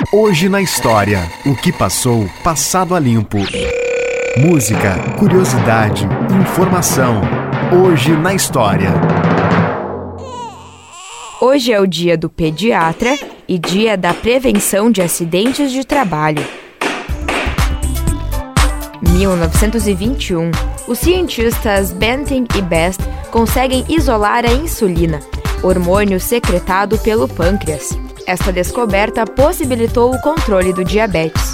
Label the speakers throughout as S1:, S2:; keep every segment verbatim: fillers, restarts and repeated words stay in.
S1: Hoje na história, o que passou, passado a limpo. Música, curiosidade, informação. Hoje na história.
S2: Hoje é o dia do pediatra e dia da prevenção de acidentes de trabalho. mil novecentos e vinte e um, os cientistas Banting e Best conseguem isolar a insulina, hormônio secretado pelo pâncreas. Esta descoberta possibilitou o controle do diabetes.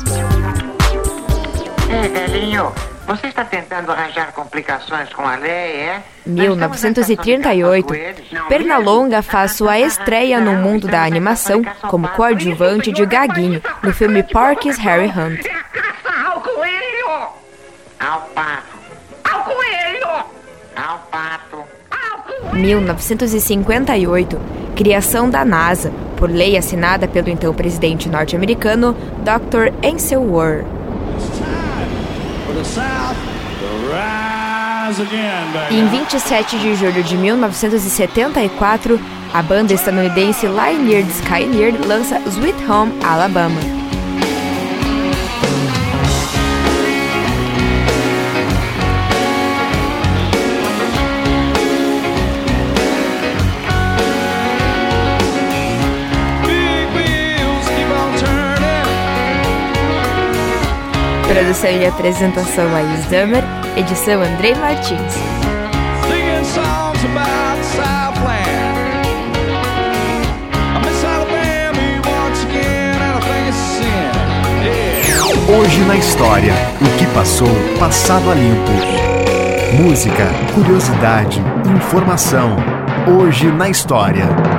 S3: Ei, velhinho, você está tentando arranjar complicações com a lei, é?
S2: mil novecentos e trinta e oito, Pernalonga faz sua estreia no mundo da animação como coadjuvante de Gaguinho no filme Porky's Hairy Hunt.
S3: Ao coelho! Ao pato! Ao coelho! Ao pato!
S2: mil novecentos e cinquenta e oito, criação da NASA, por lei assinada pelo então presidente norte-americano doutor Ansel Ware. E em vinte e sete de julho de mil novecentos e setenta e quatro, a banda estadunidense Lynyrd Skynyrd lança Sweet Home Alabama. Produção e apresentação Laís Damer, edição Andrei Martins.
S1: Hoje na história, o que passou, passado a limpo. Música, curiosidade, informação. Hoje na história.